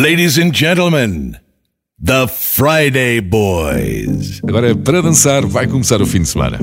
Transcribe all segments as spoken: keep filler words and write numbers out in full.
Ladies and gentlemen, the Friday Boys. Agora, para dançar, vai começar o fim de semana.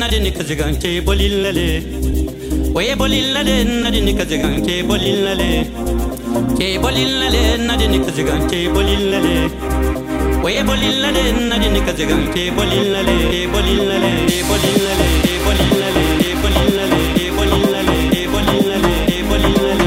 nadini kazigante bolillale. Oye bolillale nadini kazigante bolillale. Ke bolillale nadini kazigante bolillale. Oye bolillale nadini kazigante bolillale bolillale bolillale bolillale bolillale bolillale bolillale bolillale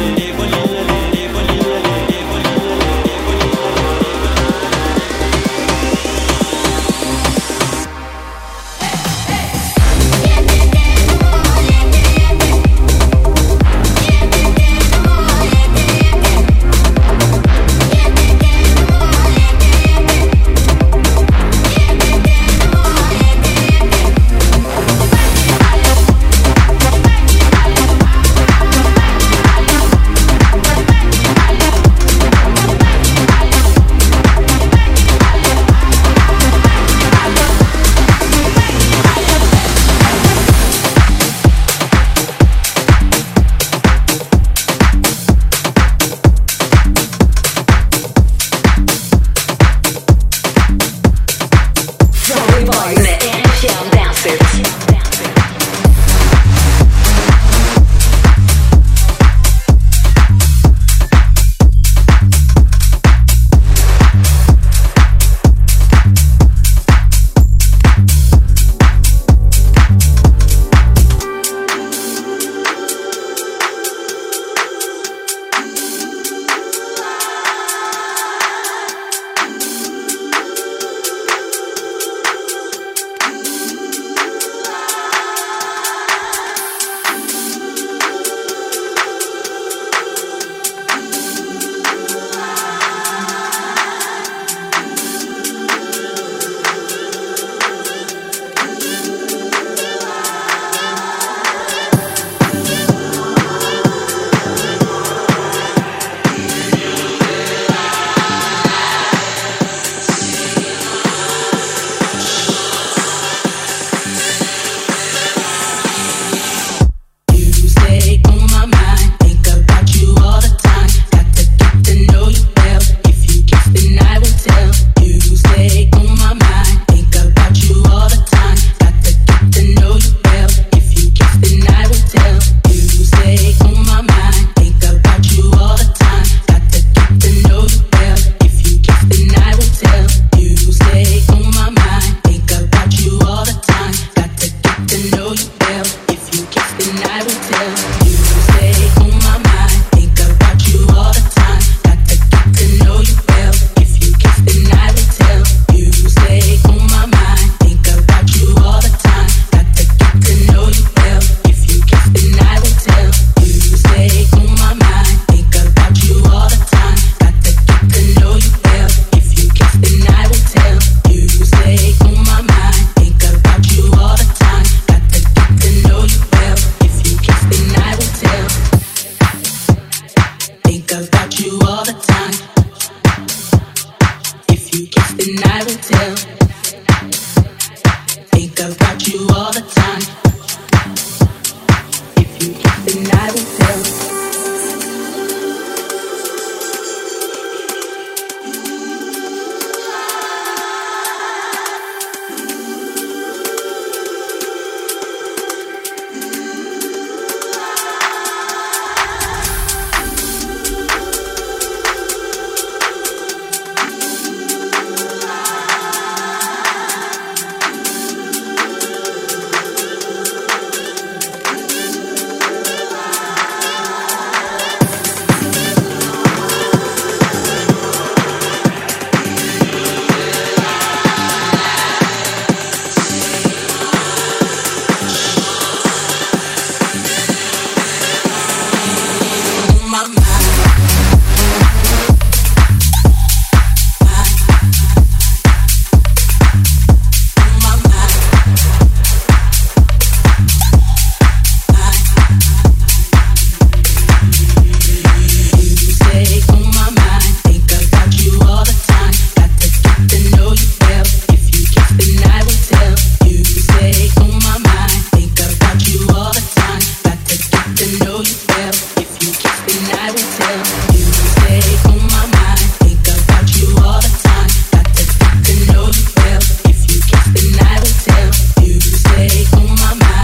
my mind.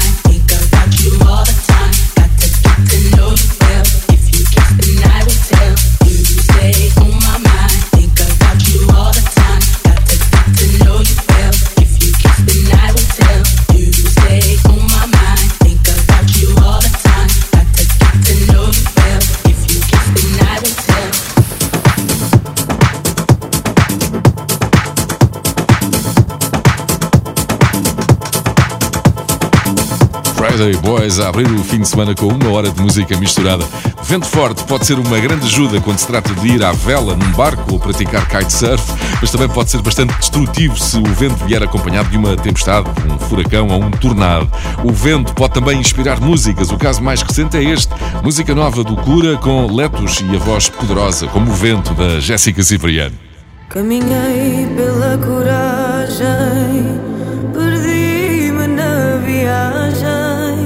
Friday Boys a abrir o fim de semana com uma hora de música misturada. Vento forte pode ser uma grande ajuda quando se trata de ir à vela num barco ou praticar kitesurf, mas também pode ser bastante destrutivo se o vento vier acompanhado de uma tempestade, um furacão ou um tornado. O vento pode também inspirar músicas. O caso mais recente é este. Música nova do Cura com Letos e a voz poderosa como o vento da Jéssica Cipriano. Caminhei pela coragem, perdi-me na viagem,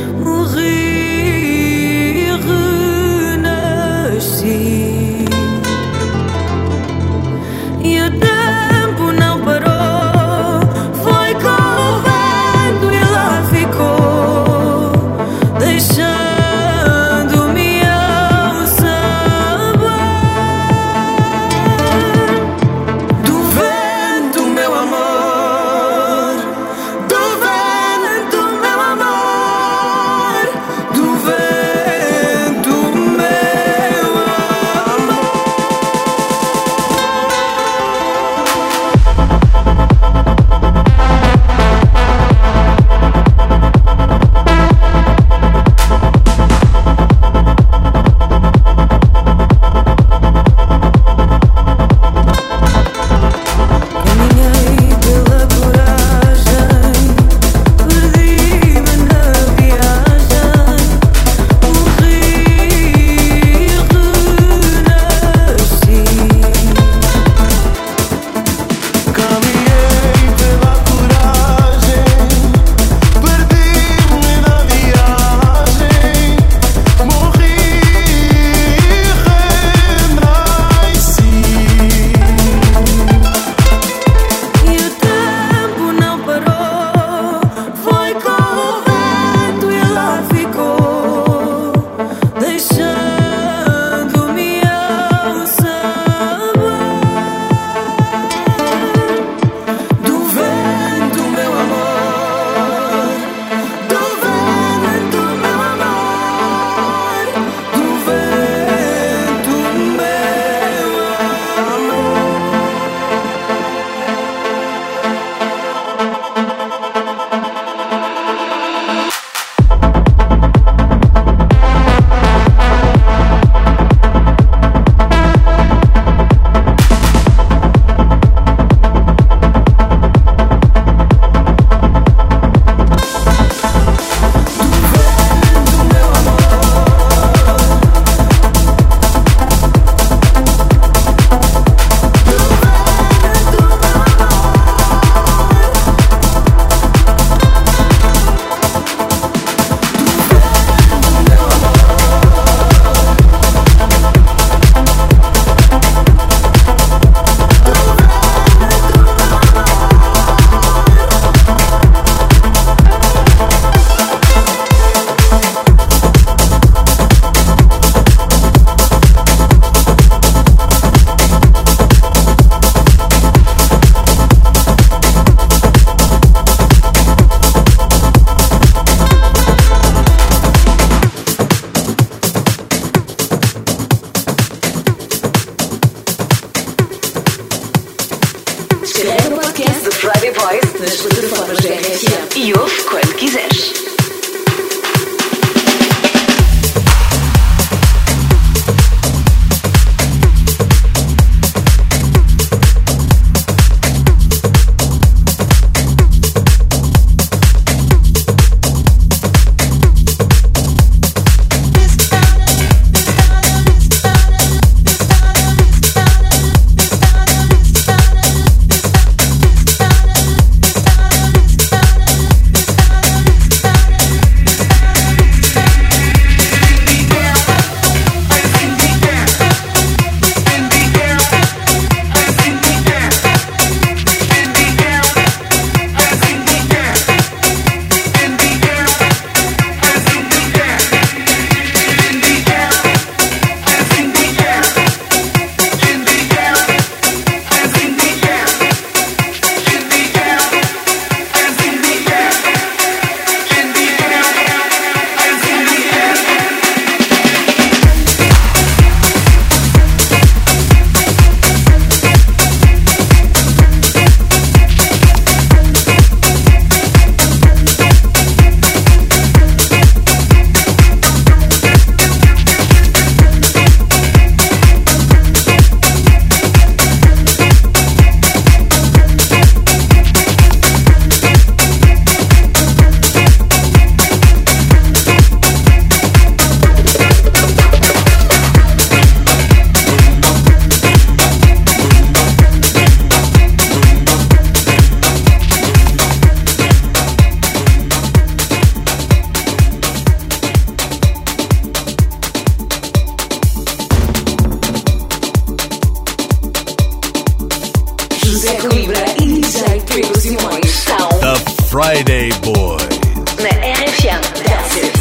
morri e renasci. E o tempo não parou, foi com o vento e lá ficou, deixando-me ao sabor do vento, meu amor, do vento, meu amor, do vento, meu amor. Caminhei pela coragem, perdi-me na viagem, morri e renasci. Caminhei pela coragem, perdi-me na viagem, morri e renasci. E o tempo não parou, foi com o vento e lá ficou, deixando-me ao sabor do vento, meu amor, do vento, meu amor, do vento, meu amor. Escreve o podcast do Friday Boys nas plataformas da R F M e ouve quando quiseres. Stop. Zé Coimbra e D J Pedro Simões são The Friday Boys. na R F M Dance It.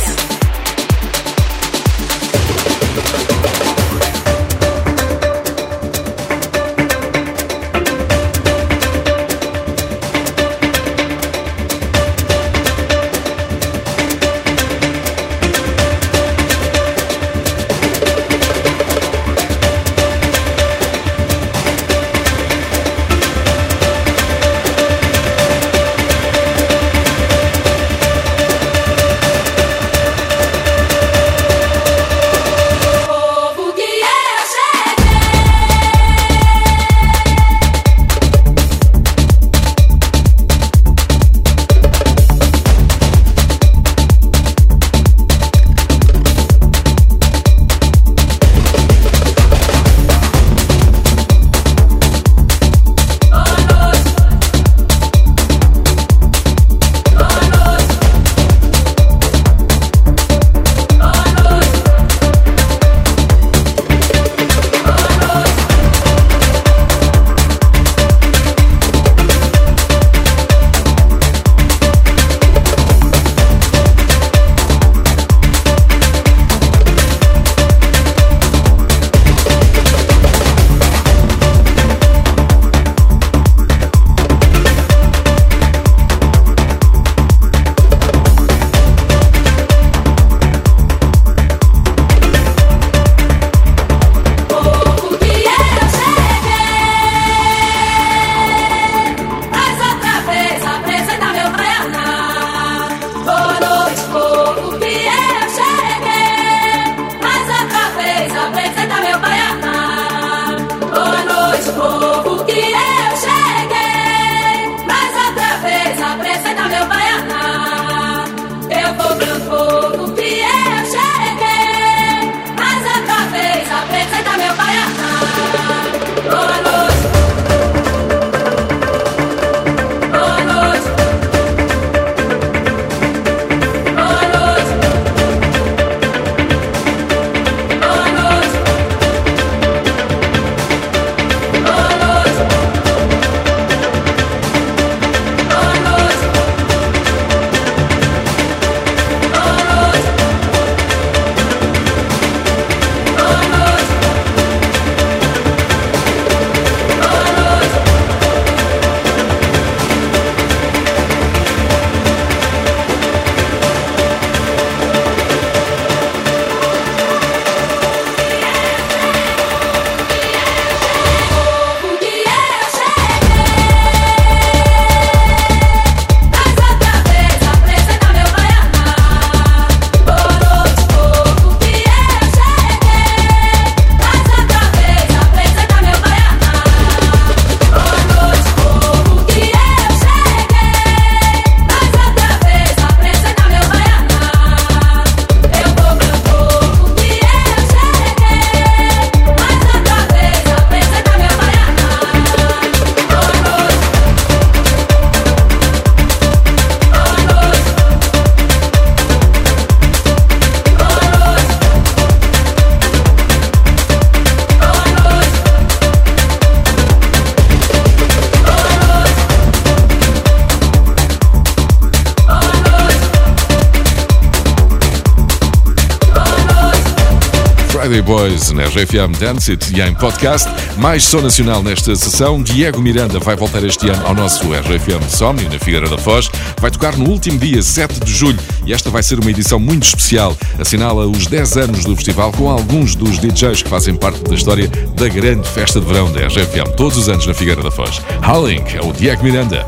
Friday Boys na R F M Dance It e em podcast. Mais som nacional nesta sessão. Diego Miranda vai voltar este ano ao nosso R F M Somni na Figueira da Foz. Vai tocar no último dia, sete de julho, e esta vai ser uma edição muito especial. Assinala os dez anos do festival com alguns dos D Js que fazem parte da história da grande festa de verão da R F M, todos os anos na Figueira da Foz. Howling é o Diego Miranda.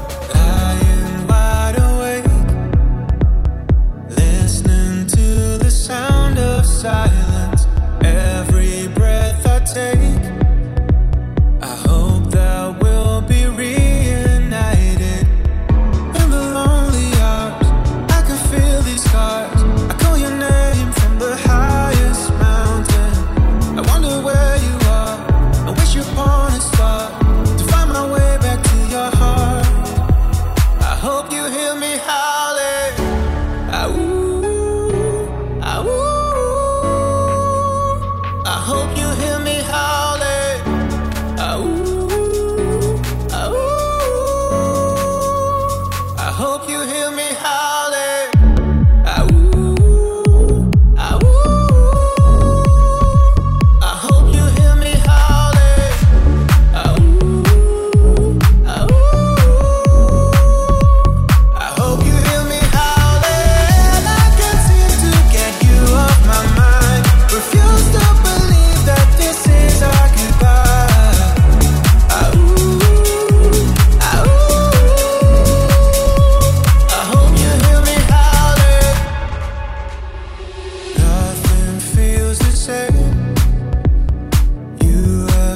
Upon a star to find my way back to your heart.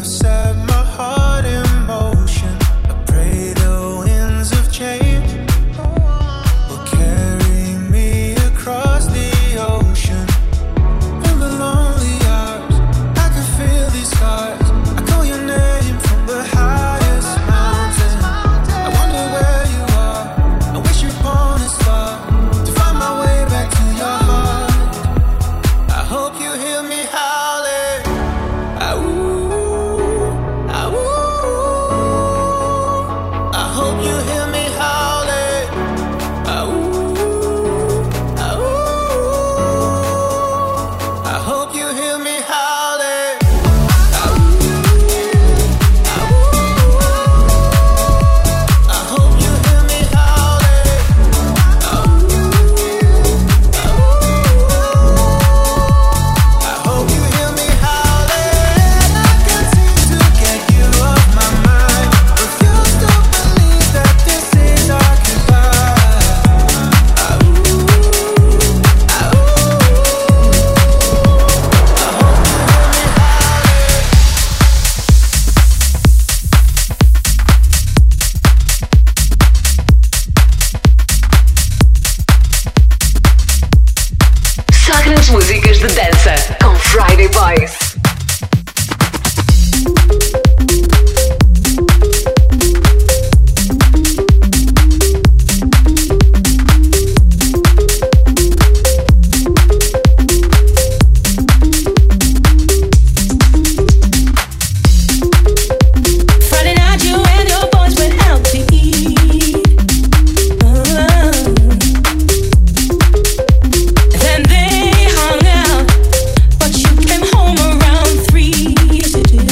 set my heart in motion. I pray the winds of change will carry me across the ocean. In the lonely hours, I can feel these scars. I call your name from the highest mountain. I wonder where you are. I wish you'd gone as far to find my way back to your heart. I hope you hear me howling. Ah, ooh, ah, ooh. I hope you hear me howling. Ah, ooh, ah, ooh. I hope you hear me howling. Ah, ooh, ah, ooh. I hope you hear me howling. Ah, ooh, ah, ooh. I hope you hear me howling. I can't seem to get you off my mind. Refuse to believe that this is our goodbye. Ah, ooh, ah, ooh. I hope you hear me howling. Só grandes músicas de dança com Friday Boys. Friday night, you and your boys went out to eat. Then they hung out, but you came home around three. Yes, you did.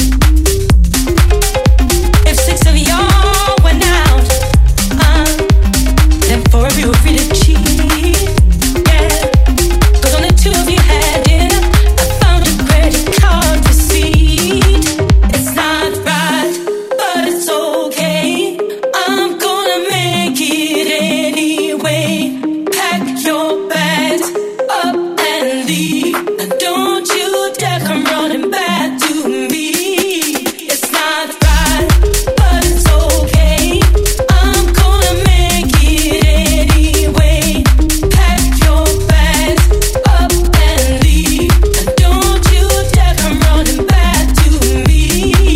If six of y'all went out, uh, then four of you were free to cheat. Yeah, 'cause only two of you had dinner. I found a credit card receipt. It's not right, but it's okay. I'm gonna make it anyway. Pack your bags up and leave, and don't you dare come running back to me. It's not right, but it's okay. I'm gonna make it anyway. Pack your bags up and leave, and don't you dare come running back to me.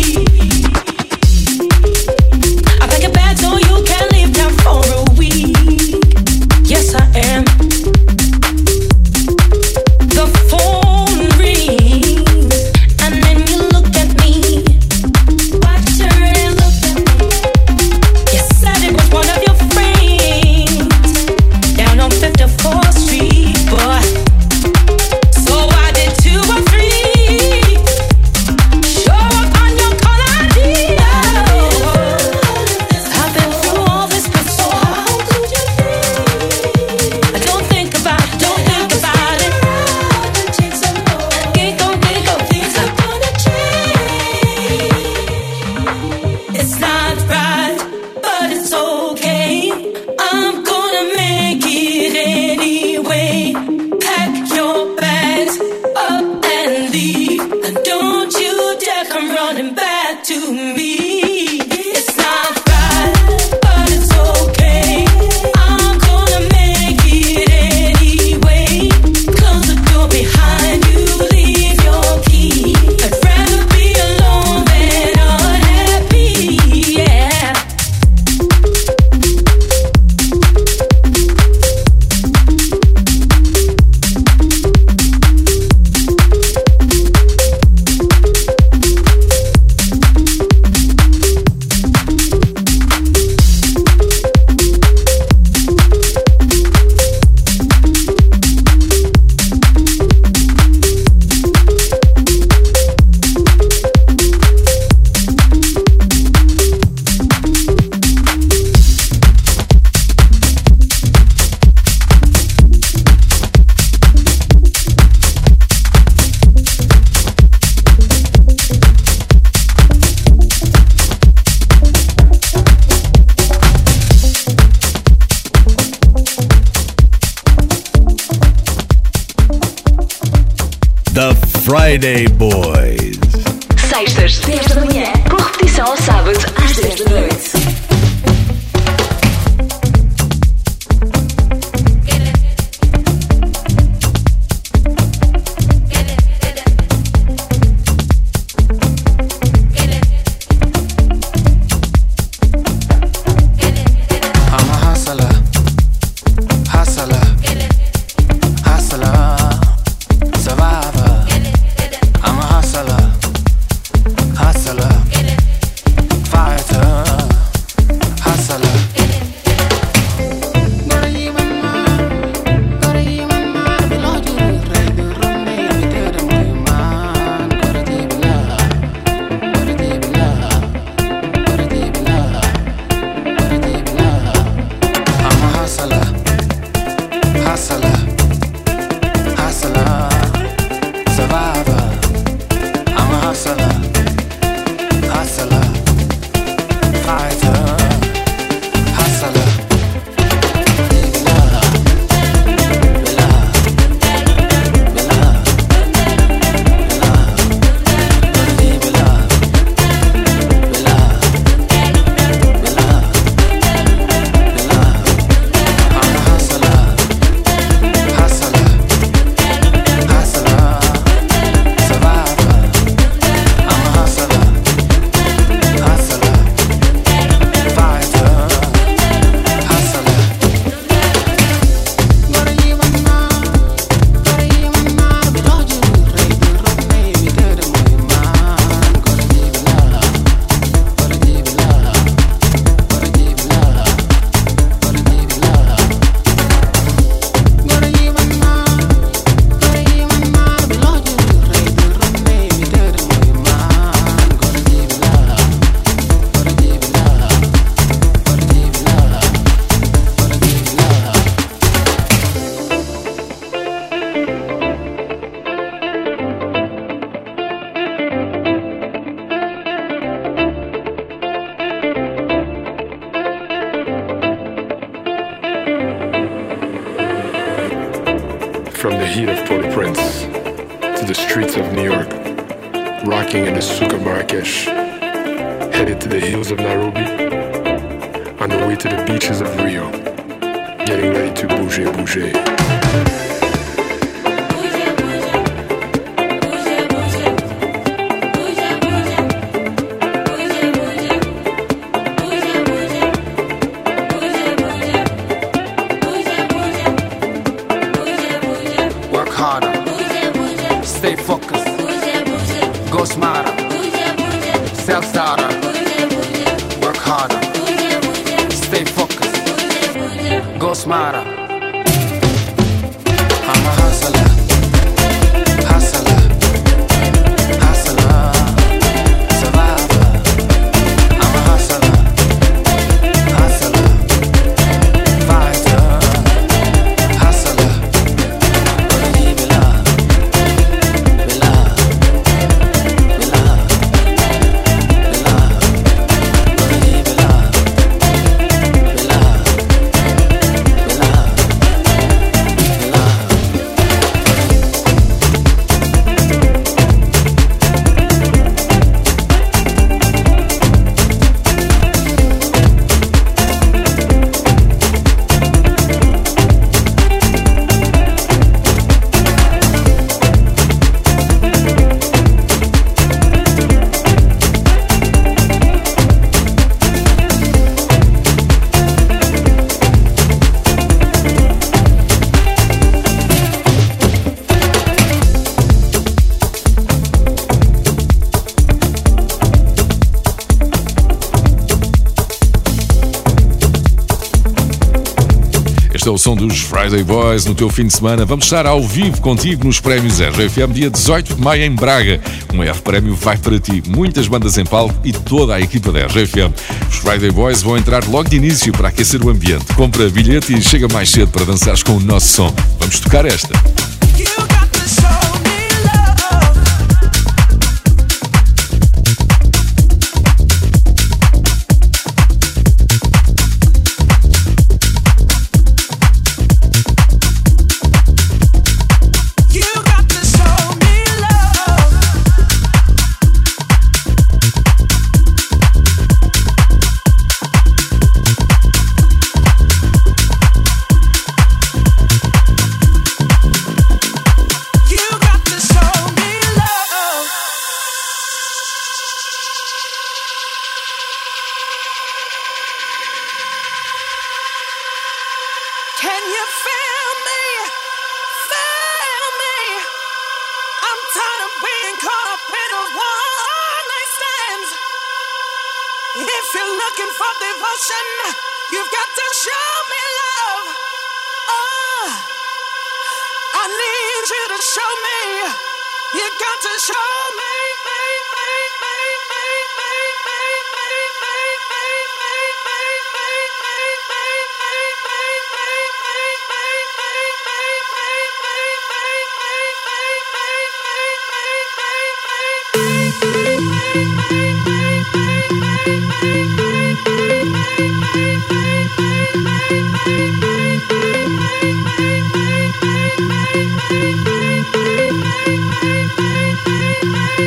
I pack a bag so you can leave town for a week. Yes, I am. The phone rings, and then you look at me. Why turn and look at me? You said it was one of your friends down on fifty-fourth Street, boy. So I did two or three. Show up on your call I D. I've been through all this before. How could you be? I don't think about it, don't think about it. Think so, think on, think on, things are gonna change. It's not right, but it's okay. I'm gonna make it anyway. Pack your bags up and leave, and don't you dare come running back to me. It's not right, but it's okay. I'm gonna make it anyway. Close the door behind you, leave your key. I'd rather be alone than unhappy, yeah. The Friday Boys. sextas, dez da manhã, com repetição ao sábado, às dez da noite. From the heat of Port-au-Prince to the streets of New York, rocking in the souk of Marrakesh, headed to the hills of Nairobi, on the way to the beaches of Rio, getting ready to bouger, bouger. Stay focused, go smarter, self-starter, work harder, stay focused, go smarter. I'm a hustler, hustler, hustler, survivor. I'm a hustler, hustler, fighter, hustler, gonna give it up. Este é o som dos Friday Boys no teu fim de semana. Vamos estar ao vivo contigo nos prémios R J F M dia dezoito de maio em Braga. Um R Prémio vai para ti. Muitas bandas em palco e toda a equipa da R J F M. Os Friday Boys vão entrar logo de início para aquecer o ambiente. Compra bilhete e chega mais cedo para dançares com o nosso som. Vamos tocar esta. feel me? Feel me? I'm tired of being caught up in those one-night stands. If you're looking for devotion, you've got to show me love. Oh, I need you to show me. You got to show me. Thank you.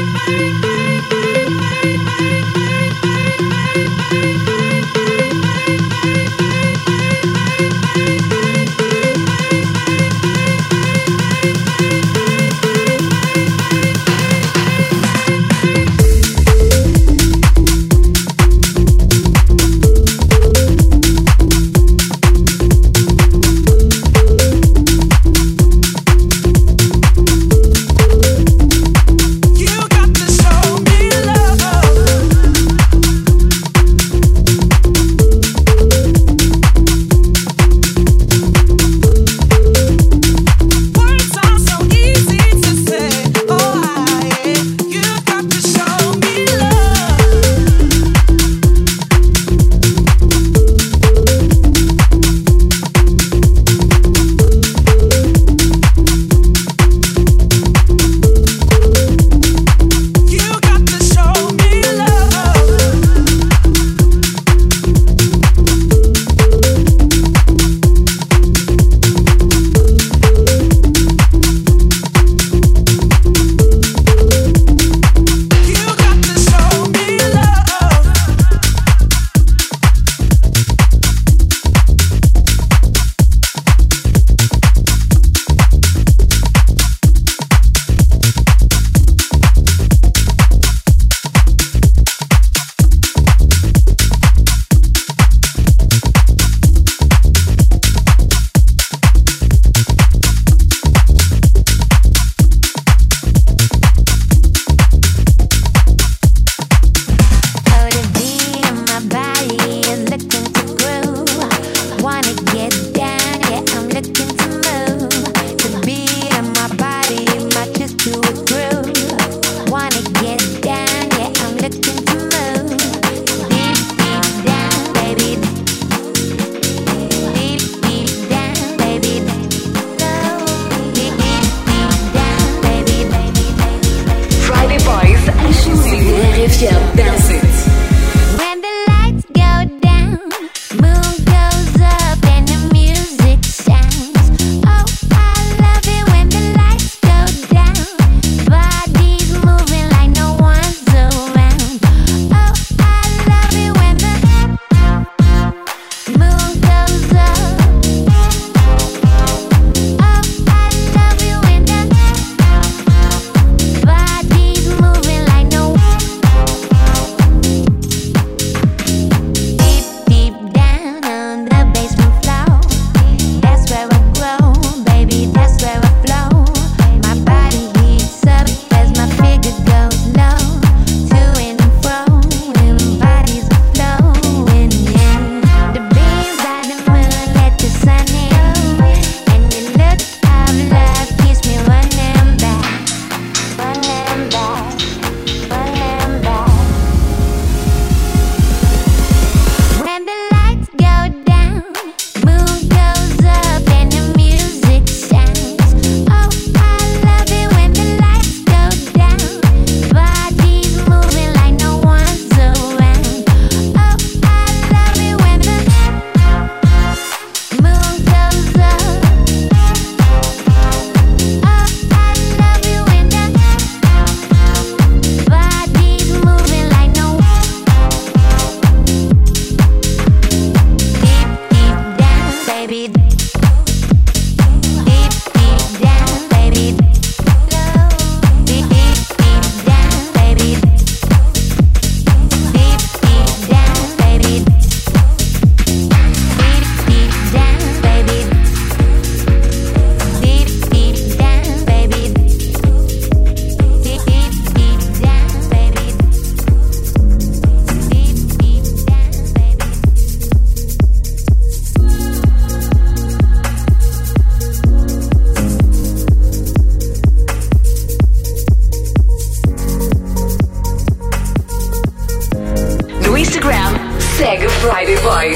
Friday Boys.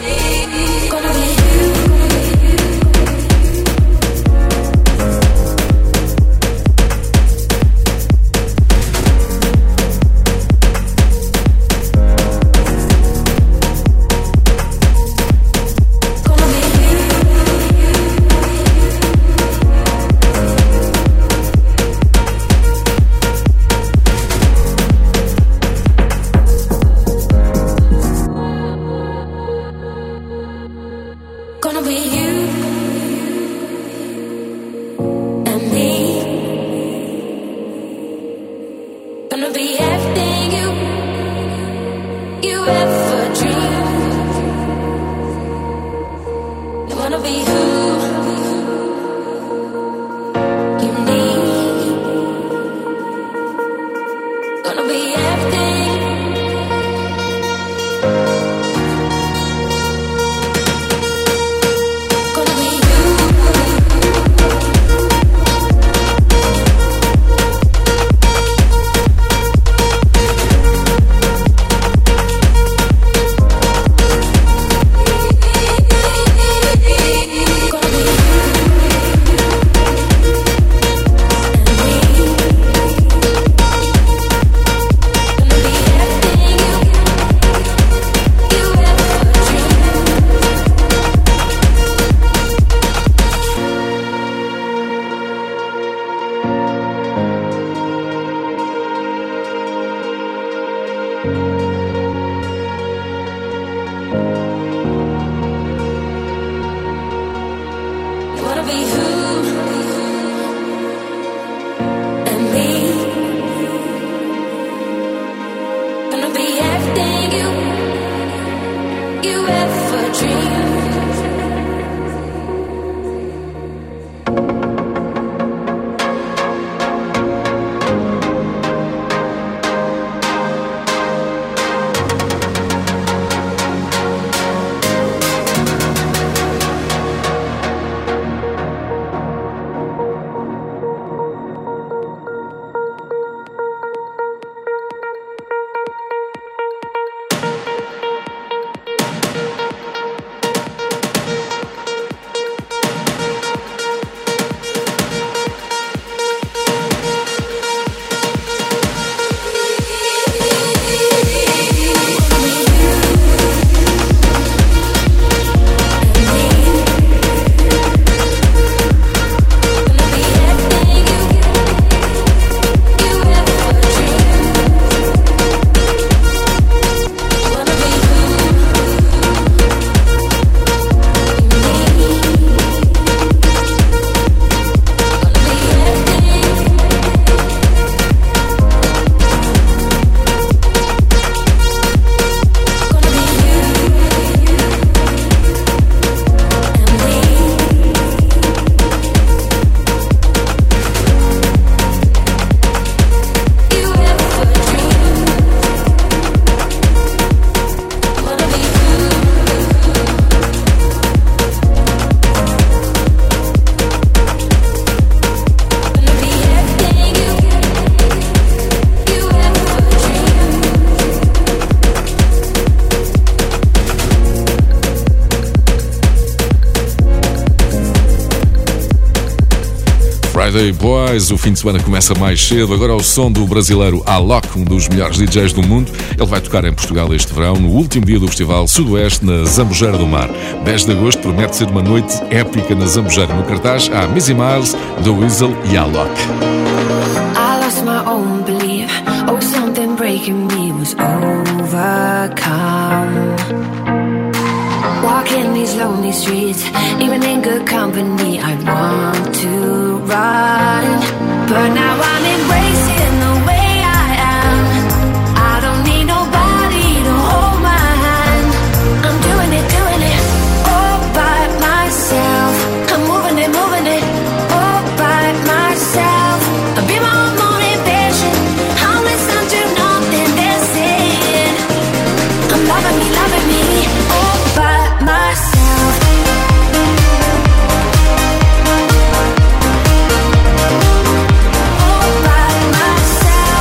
Friday Boys, o fim de semana começa mais cedo. Agora ao som do brasileiro Alok, um dos melhores D Js do mundo. Ele vai tocar em Portugal este verão, no último dia do Festival Sudoeste, na Zambujeira do Mar. dez de agosto promete ser uma noite épica na Zambujeira. No cartaz há Missy Miles, The Weasel e Alok. I lost my own belief. Oh, something breaking me was overcome. Walking these lonely streets, even in good company, I want to run. But now I'm embracing the way I am. I don't need nobody to hold my hand. I'm doing it, doing it, all by myself. I'm moving it, moving it, all by myself. I'll be my own motivation. I'll listen to nothing they're saying. I'm loving me, loving me, all by myself. All by myself.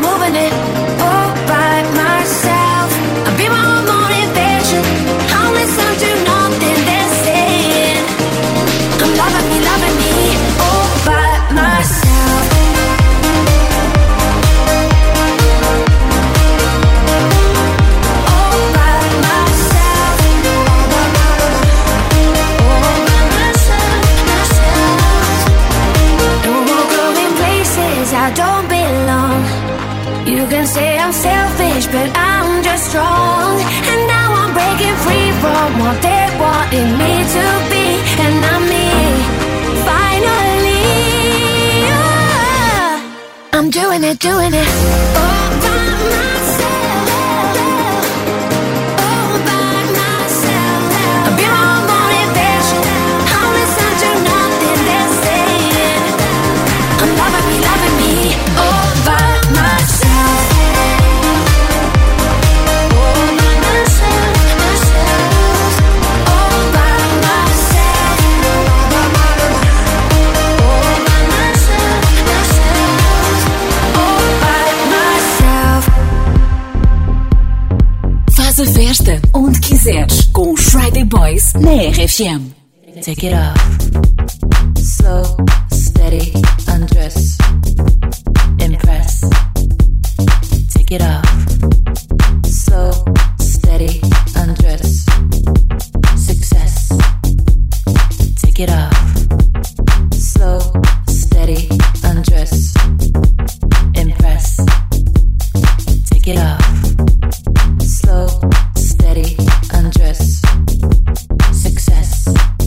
doing it all by myself. I'll be my own motivation. I'll listen to nothing they're saying. I'm loving me, loving me all by myself. All by myself. All by myself, myself. No more going places I don't belong. You can say I'm selfish, but I'm just strong. And now I'm breaking free from what they wanted me to be. And I'm me, finally. Yeah. I'm doing it, doing it all by myself. All by myself. I'll be my own motivation. I'll listen to nothing they're saying. I'm loving me, loving me all by myself. All by myself, myself. All by myself. All by myself, myself. All by myself. Faz a festa onde quiseres com os Friday Boys na R F M. Take it off. Slow, steady, undress. Impress. Take it off. Slow, steady, undress. Success. Take it off. Slow, steady, undress. Impress. Take it off. Slow, steady, undress. Success.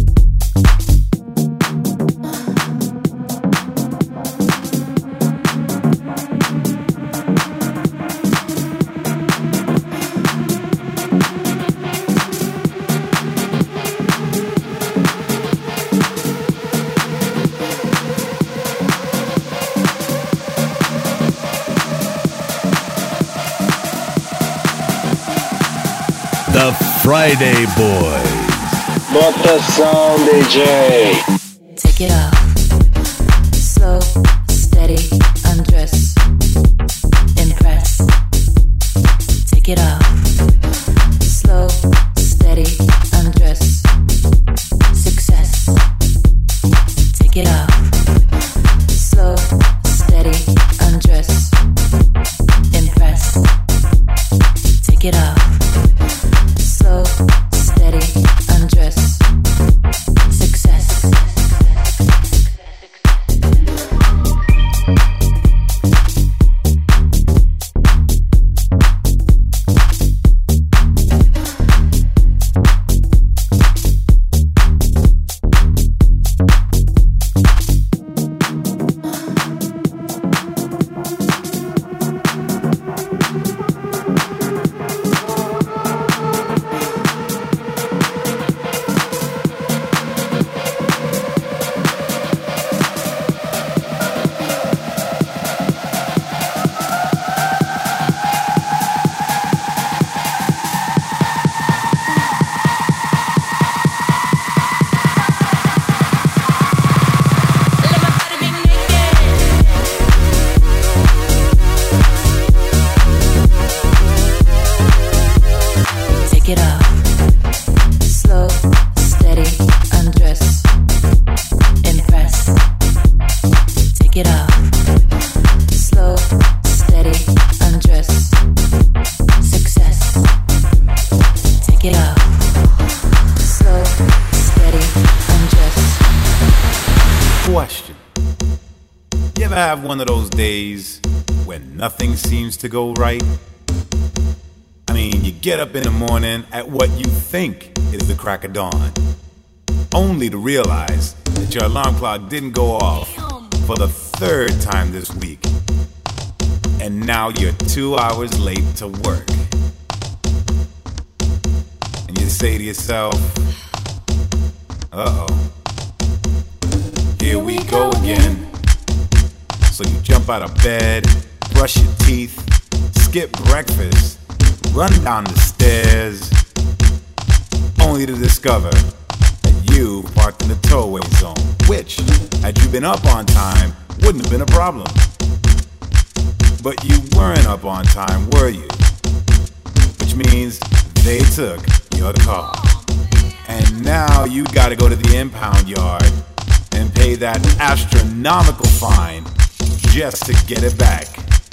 The Friday Boys. Bota som, D J. Take it off. Slow, steady, undress. Impress. Take it off. Slow, steady, undress. Success. Take it off. Slow, steady, undress. Impress. Take it off. Slow, steady, undress. Success. Take it off. Slow, steady, undress. Impress. Take it off. Slow, steady, undress. Success. Take it off. Slow, steady, undress. Question. You ever have one of those days when nothing seems to go right? I mean, you get up in the morning at what you think is the crack of dawn, only to realize that your alarm clock didn't go off for the third time this week. And now you're two hours late to work. And you say to yourself, uh-oh, here we go again. So you jump out of bed, brush your teeth, skip breakfast, run down the stairs, only to discover that you parked in the towaway zone, which, had you been up on time, wouldn't have been a problem. but you weren't up on time, were you? Which means they took your car. And now you gotta go to the impound yard and pay that astronomical fine just to get it back.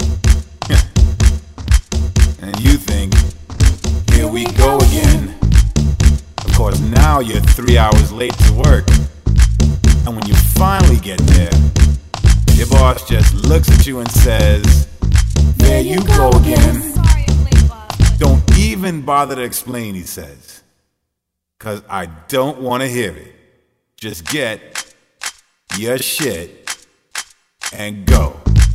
And you think, here we go again. Of course, now you're three hours late to work. And when you finally get there, your boss just looks at you and says, there you go again. Don't even bother to explain, he says, cause I don't want to hear it. Just get your shit and go.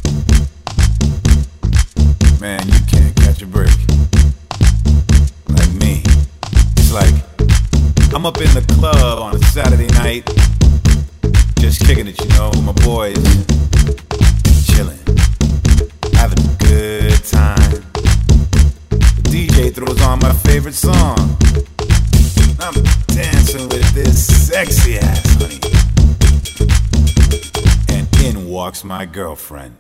Man, you can't catch a break. Like me. It's like I'm up in the club on a Saturday night, just kicking it, you know, with my boys, chilling, having a good time. The D J throws on my favorite song. I'm dancing with this sexy ass honey. And in walks my girlfriend.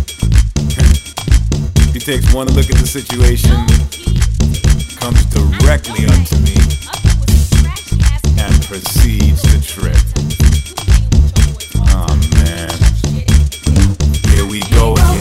She takes one look at the situation, comes directly up to me, and proceeds to trip. Oh man, here we go again.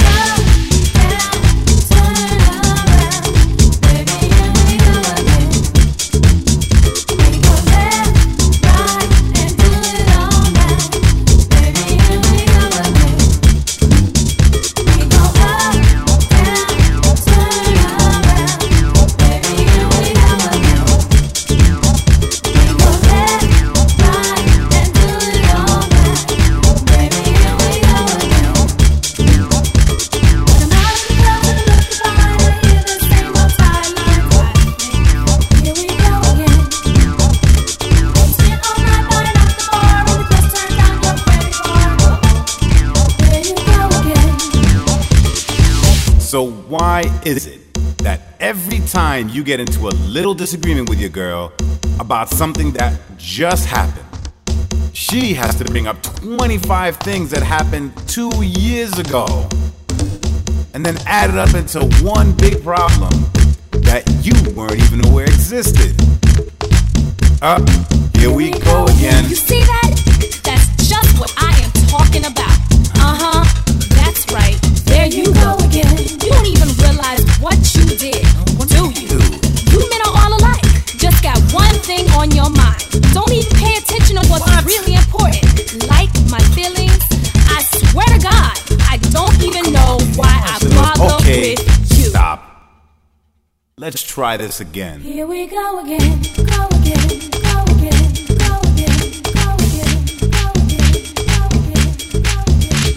So why is it that every time you get into a little disagreement with your girl about something that just happened, she has to bring up twenty-five things that happened two years ago and then add it up into one big problem that you weren't even aware existed? Up, uh, here we go again. You see that? That's just what I am talking about. Uh-huh, that's right. There you go again. You don't even realize what you did, do you? You men are all alike. Just got one thing on your mind. Don't even pay attention to what's what? really important. Like my feelings. I swear to God, I don't even know why I bother okay, with you. Stop. Let's try this again. Here we go again, go again, go again, go again, go again, go again, go again, go again.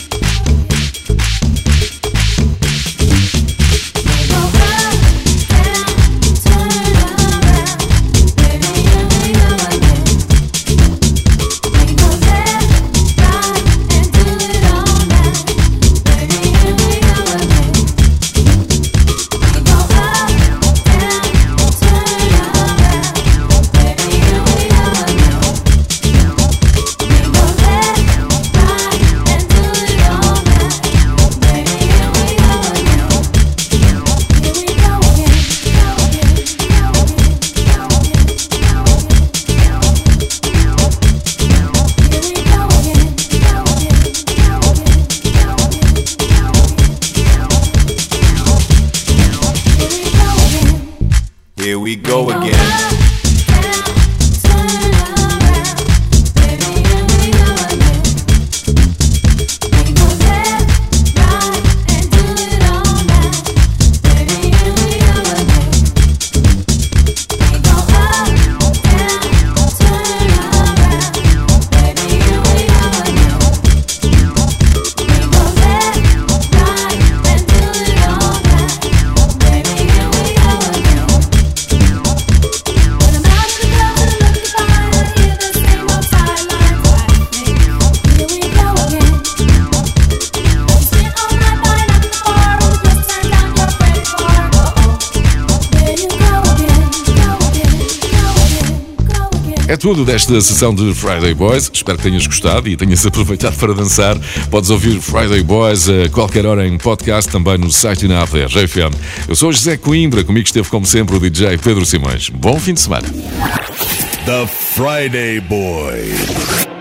Go up, down, turn around, baby, here we go again. We go left, right, and do it all night, baby, here we go again. We go up, down, turn around, baby, here we go again. We go left, right, and do it all night, baby, here we go again. Here we go again, go again, go again, go again, go again, go again. Here we go again, go again, go again, go again, go again. Here we go again. Here we go again. tudo desta sessão de Friday Boys. Espero que tenhas gostado e tenhas aproveitado para dançar. Podes ouvir Friday Boys a qualquer hora em podcast, também no site e na app da R J F M. Eu sou o José Coimbra, comigo esteve como sempre o D J Pedro Simões. Bom fim de semana. The Friday Boys.